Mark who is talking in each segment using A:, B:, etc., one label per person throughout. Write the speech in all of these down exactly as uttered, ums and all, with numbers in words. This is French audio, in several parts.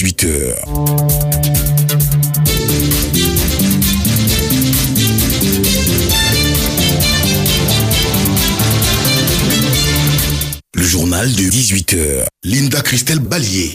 A: dix-huit heures. Le journal de dix-huit heures. Linda Christelle Ballier.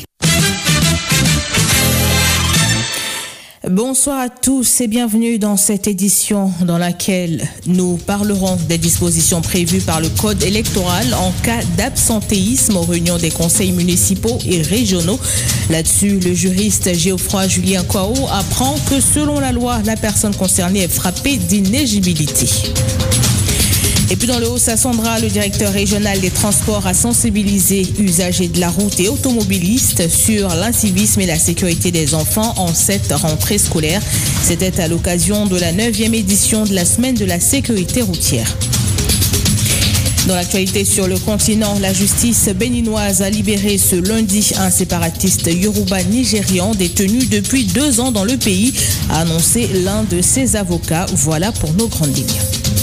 B: Bonsoir à tous et bienvenue dans cette édition dans laquelle nous parlerons des dispositions prévues par le code électoral en cas d'absentéisme aux réunions des conseils municipaux et régionaux. Là-dessus, le juriste Geoffroy Julien Kwao apprend que selon la loi, la personne concernée est frappée d'inéligibilité. Et puis dans le Haut-Sassandra, le directeur régional des transports a sensibilisé usagers de la route et automobilistes sur l'incivisme et la sécurité des enfants en cette rentrée scolaire. C'était à l'occasion de la neuvième édition de la semaine de la sécurité routière. Dans l'actualité sur le continent, la justice béninoise a libéré ce lundi un séparatiste yoruba nigérian détenu depuis deux ans dans le pays, a annoncé l'un de ses avocats. Voilà pour nos grandes lignes.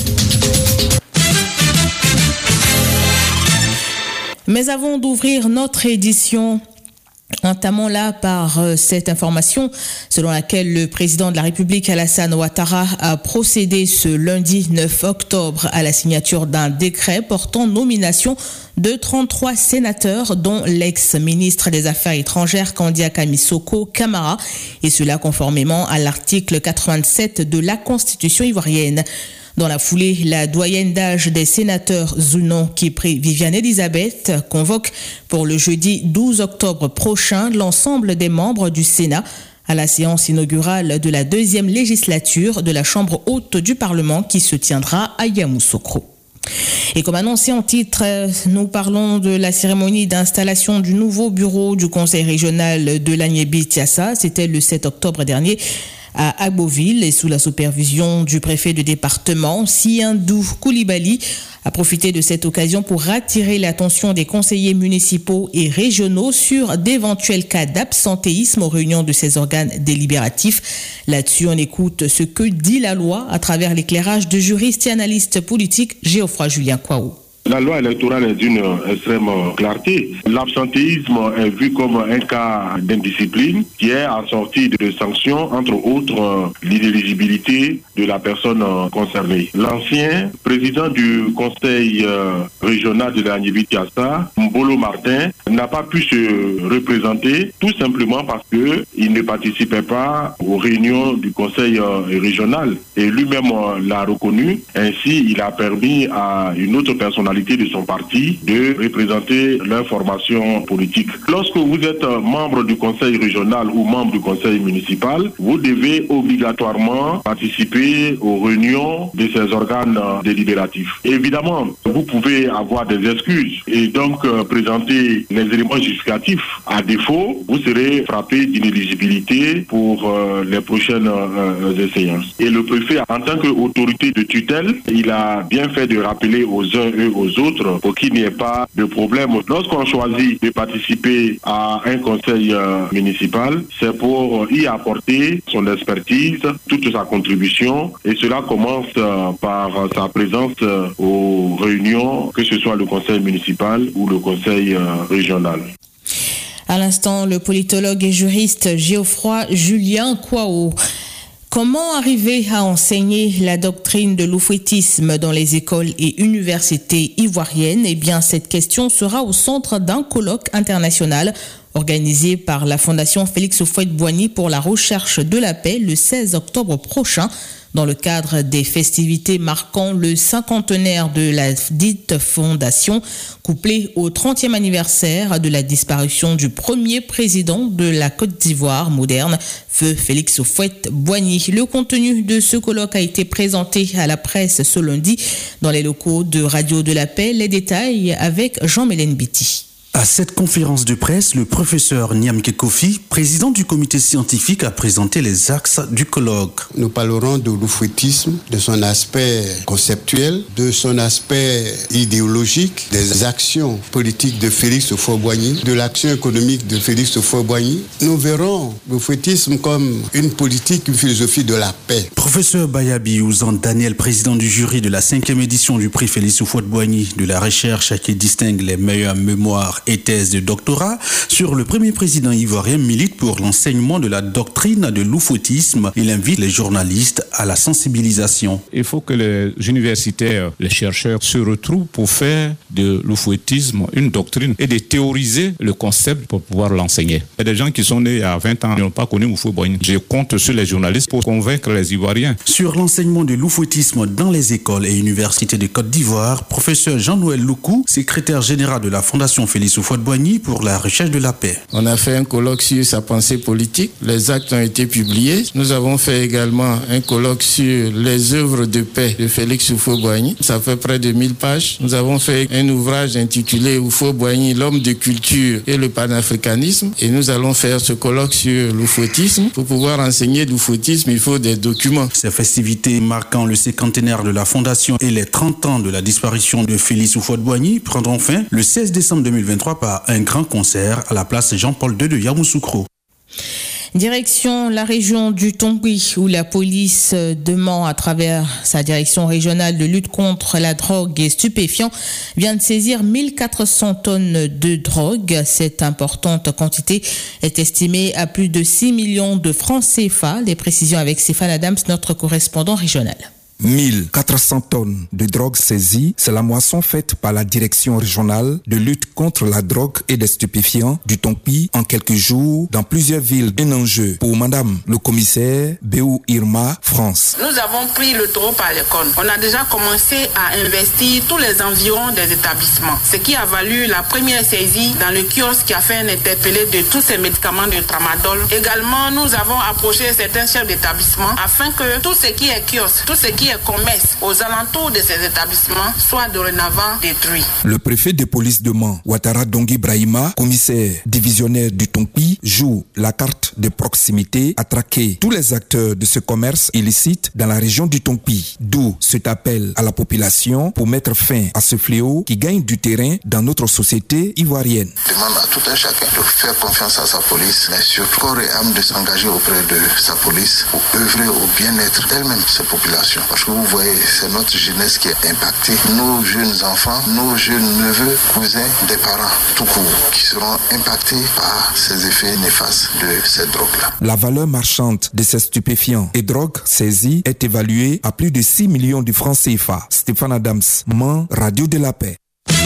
B: Mais avant d'ouvrir notre édition, entamons-la par euh, cette information selon laquelle le président de la République Alassane Ouattara a procédé ce lundi neuf octobre à la signature d'un décret portant nomination de trente-trois sénateurs dont l'ex-ministre des Affaires étrangères Kandiaka Missoko Camara, et cela conformément à l'article quatre-vingt-sept de la Constitution ivoirienne. Dans la foulée, la doyenne d'âge des sénateurs Zounon Kipri Viviane Elisabeth convoque pour le jeudi douze octobre prochain l'ensemble des membres du Sénat à la séance inaugurale de la deuxième législature de la Chambre haute du Parlement qui se tiendra à Yamoussoukro. Et comme annoncé en titre, nous parlons de la cérémonie d'installation du nouveau bureau du Conseil régional de l'Agnébi-Tiassa. C'était le sept octobre dernier à Agboville et sous la supervision du préfet de département, Siandou Koulibaly, a profité de cette occasion pour attirer l'attention des conseillers municipaux et régionaux sur d'éventuels cas d'absentéisme aux réunions de ces organes délibératifs. Là-dessus, on écoute ce que dit la loi à travers l'éclairage de juristes et analystes politiques Geoffroy Julien Kwao.
C: La loi électorale est d'une extrême clarté. L'absentéisme est vu comme un cas d'indiscipline qui est assorti de sanctions, entre autres l'inéligibilité de la personne concernée. L'ancien président du conseil régional de l'Agnébi-Tiassa, Mbolo Martin, n'a pas pu se représenter tout simplement parce qu'il ne participait pas aux réunions du conseil régional. Et lui-même l'a reconnu. Ainsi, il a permis à une autre personnalité de son parti de représenter leur formation politique. Lorsque vous êtes membre du conseil régional ou membre du conseil municipal, vous devez obligatoirement participer aux réunions de ces organes délibératifs. Évidemment, vous pouvez avoir des excuses et donc euh, présenter les éléments justificatifs. À défaut, vous serez frappé d'inéligibilité pour euh, les prochaines euh, séances. Et le préfet, en tant qu'autorité de tutelle, il a bien fait de rappeler aux uns et aux autres pour qu'il n'y ait pas de problème. Lorsqu'on choisit de participer à un conseil euh, municipal, c'est pour y apporter son expertise, toute sa contribution, et cela commence euh, par sa présence euh, aux réunions, que ce soit le conseil municipal ou le conseil euh, régional.
B: À l'instant, le politologue et juriste Geoffroy Julien Kwao. Comment arriver à enseigner la doctrine de l'oufouettisme dans les écoles et universités ivoiriennes? Eh bien, cette question sera au centre d'un colloque international organisé par la Fondation Félix Houphouët-Boigny pour la recherche de la paix le seize octobre prochain. Dans le cadre des festivités marquant le cinquantenaire de la dite fondation, couplé au trentième anniversaire de la disparition du premier président de la Côte d'Ivoire moderne, feu Félix Houphouët-Boigny. Le contenu de ce colloque a été présenté à la presse ce lundi dans les locaux de Radio de la Paix. Les détails avec Jean-Mélène Biti.
D: À cette conférence de presse, le professeur Niamke Kofi, président du comité scientifique, a présenté les axes du colloque.
E: Nous parlerons de l'oufouettisme, de son aspect conceptuel, de son aspect idéologique, des actions politiques de Félix Houphouët-Boigny, de l'action économique de Félix Houphouët-Boigny. Nous verrons l'oufouettisme comme une politique, une philosophie de la paix.
D: Professeur Bayabi Ouzan Daniel, président du jury de la cinquième édition du prix Félix Houphouët-Boigny de la recherche qui distingue les meilleures mémoires et thèse de doctorat sur le premier président ivoirien milite pour l'enseignement de la doctrine de l'oufouettisme. Il invite les journalistes à la sensibilisation.
F: Il faut que les universitaires, les chercheurs se retrouvent pour faire de l'oufouettisme une doctrine et de théoriser le concept pour pouvoir l'enseigner. Il y a des gens qui sont nés il y a vingt ans, qui n'ont pas connu Houphouët-Boigny. Je compte sur les journalistes pour convaincre les Ivoiriens.
D: Sur l'enseignement de l'oufouettisme dans les écoles et universités de Côte d'Ivoire, professeur Jean-Noël Loukou, secrétaire général de la Fondation Félix Houphouët-Boigny pour la recherche de la paix.
G: On a fait un colloque sur sa pensée politique. Les actes ont été publiés. Nous avons fait également un colloque sur les œuvres de paix de Félix Houphouët-Boigny. Ça fait près de mille pages. Nous avons fait un ouvrage intitulé Houphouët-Boigny, l'homme de culture et le panafricanisme. Et nous allons faire ce colloque sur l'oufouettisme. Pour pouvoir enseigner l'oufouettisme, il faut des documents.
D: Ces festivités marquant le cinquantenaire de la Fondation et les trente ans de la disparition de Félix Houphouët-Boigny prendront fin le seize décembre deux mille vingt-trois par un grand concert à la place Jean-Paul deux de Yamoussoukro.
B: Direction la région du Tongui où la police demande à travers sa direction régionale de lutte contre la drogue et stupéfiants vient de saisir mille quatre cents tonnes de drogue. Cette importante quantité est estimée à plus de six millions de francs C F A. Les précisions avec Stéphane Adams, notre correspondant régional.
H: mille quatre cents tonnes de drogue saisies, c'est la moisson faite par la direction régionale de lutte contre la drogue et les stupéfiants du Tongui en quelques jours dans plusieurs villes. Un enjeu pour madame le commissaire Béou Irma France.
I: Nous avons pris le taureau par les cornes. On a déjà commencé à investir tous les environs des établissements, ce qui a valu la première saisie dans le kiosque qui a fait un interpellé de tous ces médicaments de tramadol. Également, nous avons approché certains chefs d'établissement afin que tout ce qui est kiosque, tout ce qui est commerce aux alentours de ces établissements soit dorénavant détruit.
H: Le préfet de police de Mans, Ouattara Dongui Brahima, commissaire divisionnaire du Tongui, joue la carte de proximité à traquer tous les acteurs de ce commerce illicite dans la région du Tongui. D'où cet appel à la population pour mettre fin à ce fléau qui gagne du terrain dans notre société ivoirienne.
J: Je demande à tout un chacun de faire confiance à sa police, mais surtout corps et âme de s'engager auprès de sa police pour œuvrer au bien-être d'elle-même, ces populations. Parce que vous voyez, c'est notre jeunesse qui est impactée. Nos jeunes enfants, nos jeunes neveux, cousins, des parents, tout court, qui seront impactés par ces effets néfastes de cette drogue-là.
H: La valeur marchande de ces stupéfiants et drogues saisies est évaluée à plus de six millions de francs C F A. Stéphane Adams, Mans, Radio de la Paix.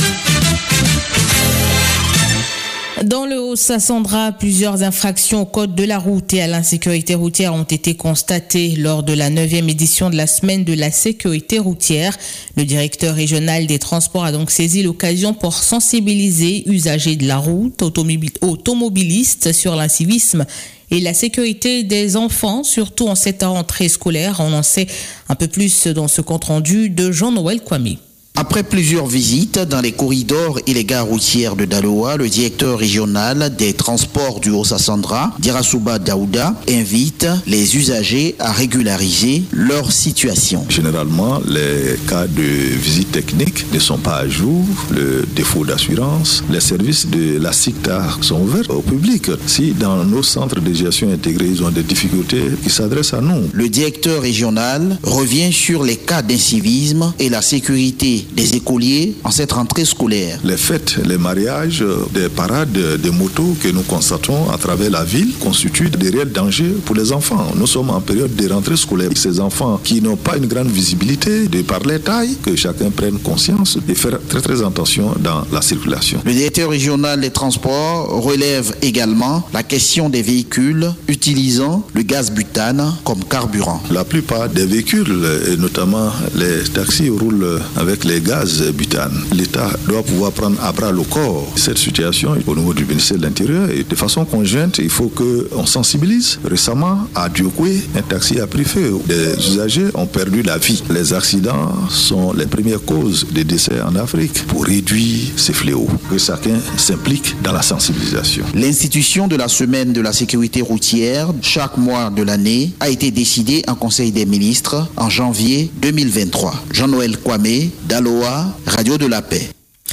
B: Dans le Haut-Sassandra, plusieurs infractions au code de la route et à l'insécurité routière ont été constatées lors de la neuvième édition de la semaine de la sécurité routière. Le directeur régional des transports a donc saisi l'occasion pour sensibiliser usagers de la route, automobilistes sur l'incivisme et la sécurité des enfants, surtout en cette rentrée scolaire. On en sait un peu plus dans ce compte-rendu de Jean-Noël Kwame.
K: Après plusieurs visites dans les corridors et les gares routières de Daloa, le directeur régional des transports du Haut-Sassandra, Dirasouba Daouda, invite les usagers à régulariser leur situation.
L: Généralement, les cas de visite technique ne sont pas à jour, le défaut d'assurance, les services de la SICTA sont ouverts au public. Si dans nos centres de gestion intégrés, ils ont des difficultés, ils s'adressent à nous.
K: Le directeur régional revient sur les cas d'incivisme et la sécurité des écoliers en cette rentrée scolaire.
L: Les fêtes, les mariages, des parades de motos que nous constatons à travers la ville constituent des réels dangers pour les enfants. Nous sommes en période de rentrée scolaire. Ces enfants qui n'ont pas une grande visibilité, de par les tailles, que chacun prenne conscience et faire très très attention dans la circulation.
K: Le directeur régional des transports relève également la question des véhicules utilisant le gaz butane comme carburant.
L: La plupart des véhicules, et notamment les taxis, roulent avec les gaz butane. L'État doit pouvoir prendre à bras le corps cette situation au niveau du ministère de l'Intérieur et de façon conjointe, il faut qu'on sensibilise. Récemment, à Diokwe, un taxi a pris feu. Des usagers ont perdu la vie. Les accidents sont les premières causes des décès en Afrique. Pour réduire ces fléaux, que chacun s'implique dans la sensibilisation.
K: L'institution de la semaine de la sécurité routière, chaque mois de l'année, a été décidée en Conseil des ministres en janvier deux mille vingt-trois. Jean-Noël Kwame, Daloa, Radio de la Paix.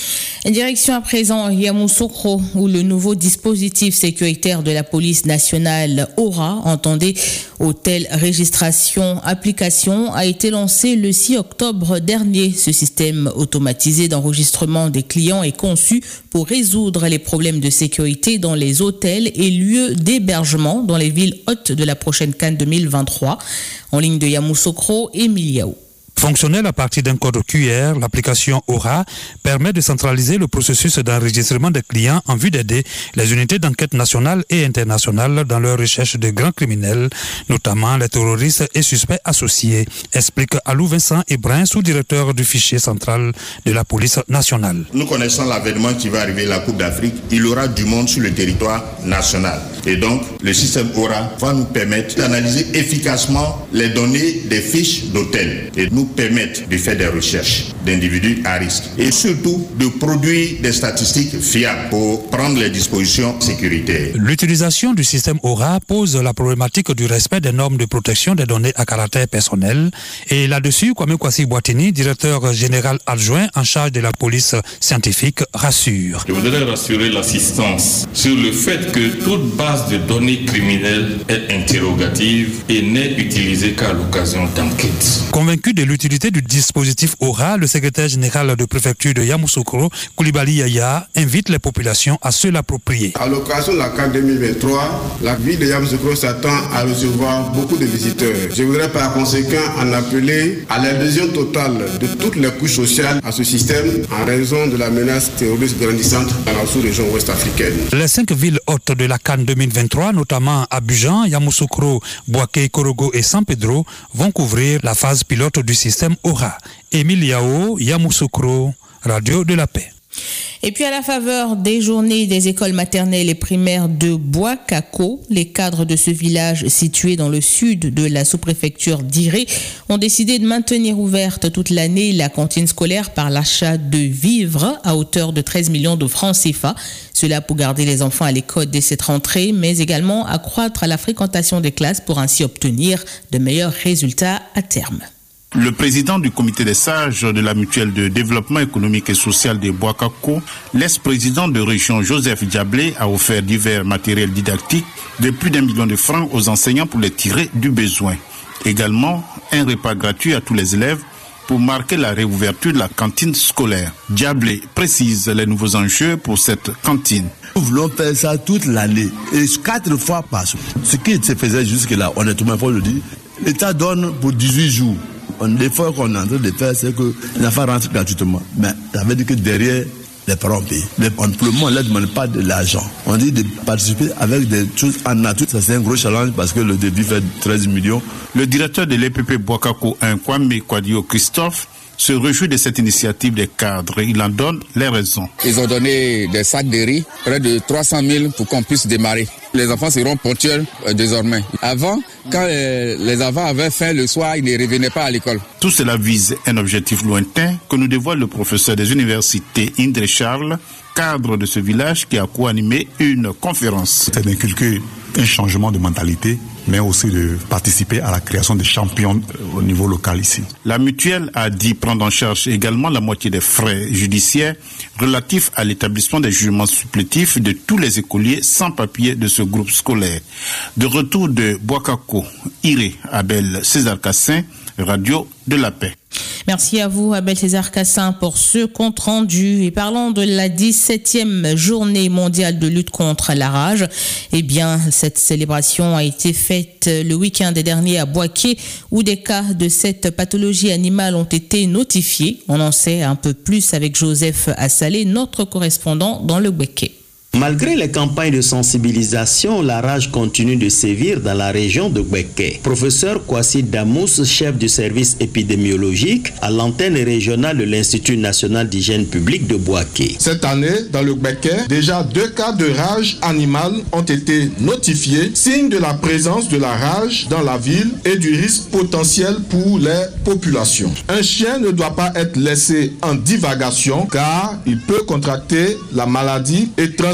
B: Direction à présent Yamoussoukro, où le nouveau dispositif sécuritaire de la police nationale Aura, entendez hôtel, registration, application, a été lancé le six octobre dernier. Ce système automatisé d'enregistrement des clients est conçu pour résoudre les problèmes de sécurité dans les hôtels et lieux d'hébergement dans les villes hôtes de la prochaine CAN deux mille vingt-trois. En ligne de Yamoussoukro, Emiliao.
M: Fonctionnelle à partir d'un code Q R, l'application Aura permet de centraliser le processus d'enregistrement des clients en vue d'aider les unités d'enquête nationales et internationales dans leur recherche de grands criminels, notamment les terroristes et suspects associés, explique Alou Vincent Ebrin, sous-directeur du fichier central de la police nationale.
N: Nous connaissons l'avènement qui va arriver, la Coupe d'Afrique. Il y aura du monde sur le territoire national. Et donc, le système Aura va nous permettre d'analyser efficacement les données des fiches d'hôtel et nous permettre de faire des recherches d'individus à risque et surtout de produire des statistiques fiables pour prendre les dispositions sécuritaires.
M: L'utilisation du système Aura pose la problématique du respect des normes de protection des données à caractère personnel et là-dessus, Kwame Kwasi Boitini, directeur général adjoint en charge de la police scientifique, rassure.
O: Je voudrais rassurer l'assistance sur le fait que toute base de données criminelles est interrogative et n'est utilisée qu'à l'occasion d'enquête.
M: Convaincu de l'utilité du dispositif Aura, le secrétaire général de préfecture de Yamoussoukro, Koulibaly Yaya, invite les populations à se l'approprier.
P: À l'occasion de la CAN deux mille vingt-trois, la ville de Yamoussoukro s'attend à recevoir beaucoup de visiteurs. Je voudrais par conséquent en appeler à l'adhésion totale de toutes les couches sociales à ce système en raison de la menace terroriste grandissante dans la sous-région ouest africaine.
M: Les cinq villes hôtes de la CAN deux mille vingt-trois, notamment Abidjan, Yamoussoukro, Bouaké, Korogo et San Pedro, vont couvrir la phase pilote du système Aura. Émile Yao, Yamoussoukro, Radio de la Paix.
B: Et puis à la faveur des journées des écoles maternelles et primaires de Bouakako, les cadres de ce village situé dans le sud de la sous-préfecture d'Iré ont décidé de maintenir ouverte toute l'année la cantine scolaire par l'achat de vivres à hauteur de treize millions de francs C F A. Cela pour garder les enfants à l'école dès cette rentrée, mais également accroître la fréquentation des classes pour ainsi obtenir de meilleurs résultats à terme.
Q: Le président du comité des sages de la mutuelle de développement économique et social de Bouakako, l'ex-président de région Joseph Diablé, a offert divers matériels didactiques de plus d'un million de francs aux enseignants pour les tirer du besoin. Également, un repas gratuit à tous les élèves pour marquer la réouverture de la cantine scolaire. Diablé précise les nouveaux enjeux pour cette cantine.
R: Nous voulons faire ça toute l'année et quatre fois par jour. Ce qui se faisait jusque-là, honnêtement, il faut le dire, l'État donne pour dix-huit jours. L'effort qu'on est en train de faire, c'est que l'enfant rentre gratuitement. Mais ça veut dire que derrière, les parents payent. Mais on, pour le moment, on ne leur demande pas de l'argent. On dit de participer avec des choses en nature. Ça, c'est un gros challenge parce que le débit fait treize millions.
Q: Le directeur de l'E P P Bouakako, Kwame Kwadio Christophe, se réjouit de cette initiative des cadres. Il en donne les raisons.
S: Ils ont donné des sacs de riz, près de trois cent mille pour qu'on puisse démarrer. Les enfants seront ponctuels euh, désormais. Avant, quand euh, les enfants avaient faim le soir, ils ne revenaient pas à l'école.
Q: Tout cela vise un objectif lointain que nous dévoile le professeur des universités Indre Charles, cadre de ce village qui a co-animé une conférence.
T: C'est d'inculquer un changement de mentalité, mais aussi de participer à la création de champions au niveau local ici.
Q: La mutuelle a dit prendre en charge également la moitié des frais judiciaires relatifs à l'établissement des jugements supplétifs de tous les écoliers sans papier de ce groupe scolaire. De retour de Bouakako, Iré, Abel César Cassin, Radio de la Paix.
B: Merci à vous, Abel César Cassin, pour ce compte rendu. Et parlons de la dix-septième journée mondiale de lutte contre la rage. Eh bien, cette célébration a été faite le week-end dernier à Bouaké, où des cas de cette pathologie animale ont été notifiés. On en sait un peu plus avec Joseph Assalé, notre correspondant dans le Bouaké.
U: Malgré les campagnes de sensibilisation, la rage continue de sévir dans la région de Bouaké. Professeur Kwasi Damous, chef du service épidémiologique à l'antenne régionale de l'Institut national d'hygiène publique de Bouaké.
V: Cette année, dans le Bouaké, déjà deux cas de rage animale ont été notifiés, signe de la présence de la rage dans la ville et du risque potentiel pour les populations. Un chien ne doit pas être laissé en divagation car il peut contracter la maladie et transmettre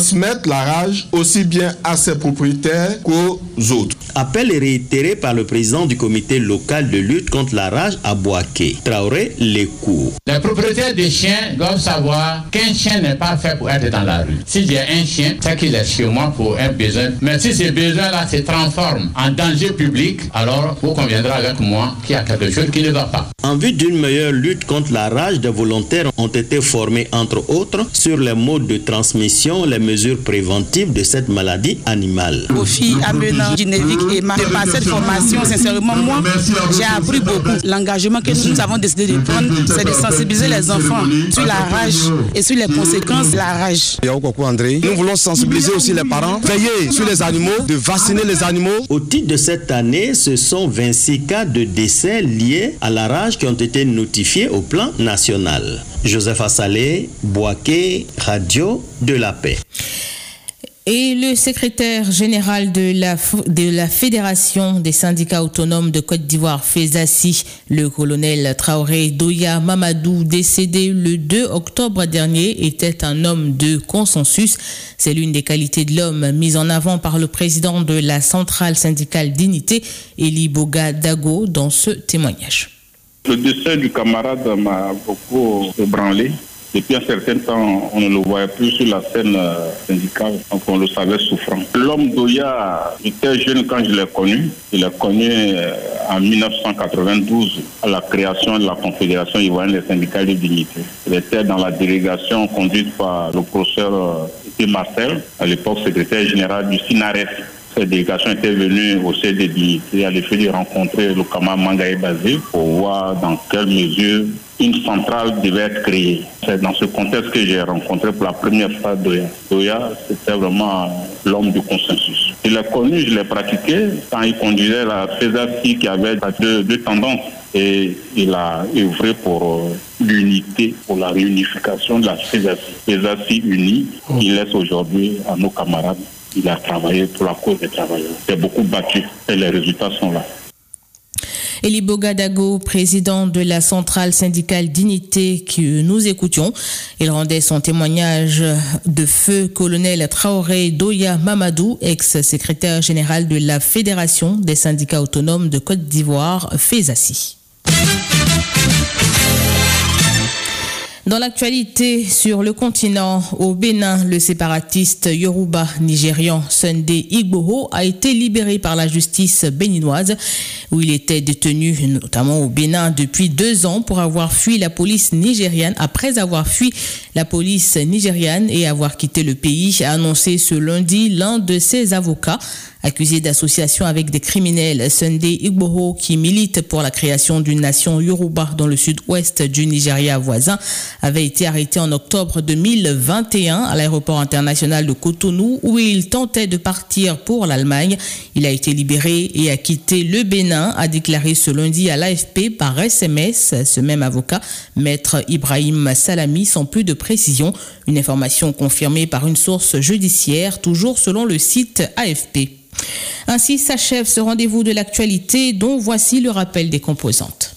V: transmettre la rage aussi bien à ses propriétaires qu'aux autres.
U: Appel réitéré par le président du comité local de lutte contre la rage à Boaké, Traoré Lekou.
A: Les propriétaires des chiens doivent savoir qu'un chien n'est pas fait pour être dans la rue. Si j'ai un chien, c'est qu'il est chez moi pour un besoin. Mais si ce besoin-là se transforme en danger public, alors vous conviendrez avec moi qu'il y a quelque chose qui ne va pas.
U: En vue d'une meilleure lutte contre la rage, des volontaires ont été formés, entre autres, sur les modes de transmission, les mesures préventives de cette maladie animale.
C: Kofi Amena Djinévic et ma par cette formation, sincèrement, moi, j'ai appris beaucoup. L'engagement que nous avons décidé de prendre, c'est de sensibiliser les enfants sur la rage et sur les conséquences de la rage.
W: Nous voulons sensibiliser aussi les parents, veiller sur les animaux, de vacciner les animaux.
U: Au titre de cette année, ce sont vingt-six cas de décès liés à la rage qui ont été notifiés au plan national. Joseph Assalé, Boaké, Radio de la Paix.
B: Et le secrétaire général de la, de la Fédération des syndicats autonomes de Côte d'Ivoire, FESACI, le colonel Traoré Doya Mamadou, décédé le deux octobre dernier, était un homme de consensus. C'est l'une des qualités de l'homme mise en avant par le président de la centrale syndicale Dignité, Eli Boga Dago, dans ce témoignage.
X: Le décès du camarade m'a beaucoup ébranlé. Depuis un certain temps, on ne le voyait plus sur la scène syndicale, donc on le savait souffrant. L'homme Doya était jeune quand je l'ai connu. Je l'ai connu en mille neuf cent quatre-vingt-douze à la création de la Confédération ivoirienne des syndicats de dignité. Il était dans la délégation conduite par le professeur Marcel, à l'époque secrétaire général du SINARES. Cette délégation était venue au C D Dignité à l'effet de rencontrer le camarade Mangaé Bazé pour voir dans quelle mesure une centrale devait être créée. C'est dans ce contexte que j'ai rencontré pour la première fois Doya. Doya, c'était vraiment l'homme du consensus. Je l'ai connu, je l'ai pratiqué quand il conduisait la FESACI qui avait deux, deux tendances. Et il a œuvré pour l'unité, pour la réunification de la FESACI. FESACI unie, il laisse aujourd'hui à nos camarades. Il a travaillé pour la cause des travailleurs. Il a beaucoup battu et les résultats sont là.
B: Eli Boga Dago, président de la centrale syndicale Dignité que nous écoutions, il rendait son témoignage de feu colonel Traoré Doya Mamadou, ex-secrétaire général de la Fédération des syndicats autonomes de Côte d'Ivoire, FESACI. Dans l'actualité sur le continent, au Bénin, le séparatiste yoruba nigérian Sunday Igboho a été libéré par la justice béninoise où il était détenu notamment au Bénin depuis deux ans pour avoir fui la police nigériane. Après avoir fui la police nigériane et avoir quitté le pays, a annoncé ce lundi l'un de ses avocats. Accusé d'association avec des criminels, Sunday Igboho, qui milite pour la création d'une nation Yoruba dans le sud-ouest du Nigeria voisin, avait été arrêté en octobre deux mille vingt et un à l'aéroport international de Cotonou où il tentait de partir pour l'Allemagne. Il a été libéré et a quitté le Bénin, a déclaré ce lundi à l'A F P par S M S. Ce même avocat, maître Ibrahim Salami, sans plus de précision. Une information confirmée par une source judiciaire, toujours selon le site A F P. Ainsi s'achève ce rendez-vous de l'actualité dont voici le rappel des composantes.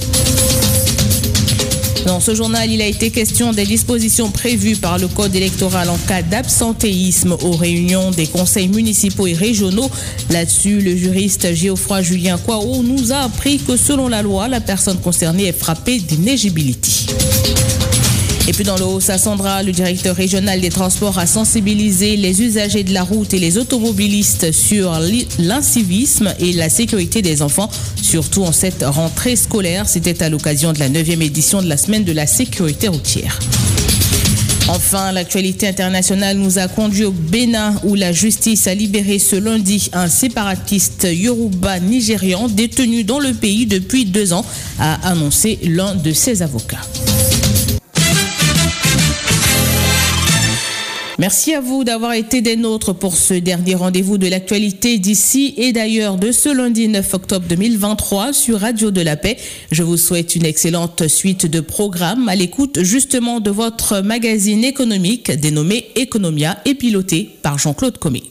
B: Dans ce journal, il a été question des dispositions prévues par le code électoral en cas d'absentéisme aux réunions des conseils municipaux et régionaux. Là-dessus, le juriste Geoffroy Julien Kwao nous a appris que selon la loi, la personne concernée est frappée d'inéligibilité. Et puis dans le Haut-Sassandra, le directeur régional des transports a sensibilisé les usagers de la route et les automobilistes sur l'incivisme et la sécurité des enfants, surtout en cette rentrée scolaire. C'était à l'occasion de la neuvième édition de la semaine de la sécurité routière. Enfin, l'actualité internationale nous a conduit au Bénin où la justice a libéré ce lundi un séparatiste yoruba nigérian détenu dans le pays depuis deux ans, a annoncé l'un de ses avocats. Merci à vous d'avoir été des nôtres pour ce dernier rendez-vous de l'actualité d'ici et d'ailleurs de ce lundi neuf octobre deux mille vingt-trois sur Radio de la Paix. Je vous souhaite une excellente suite de programmes à l'écoute justement de votre magazine économique dénommé Economia et piloté par Jean-Claude Comé.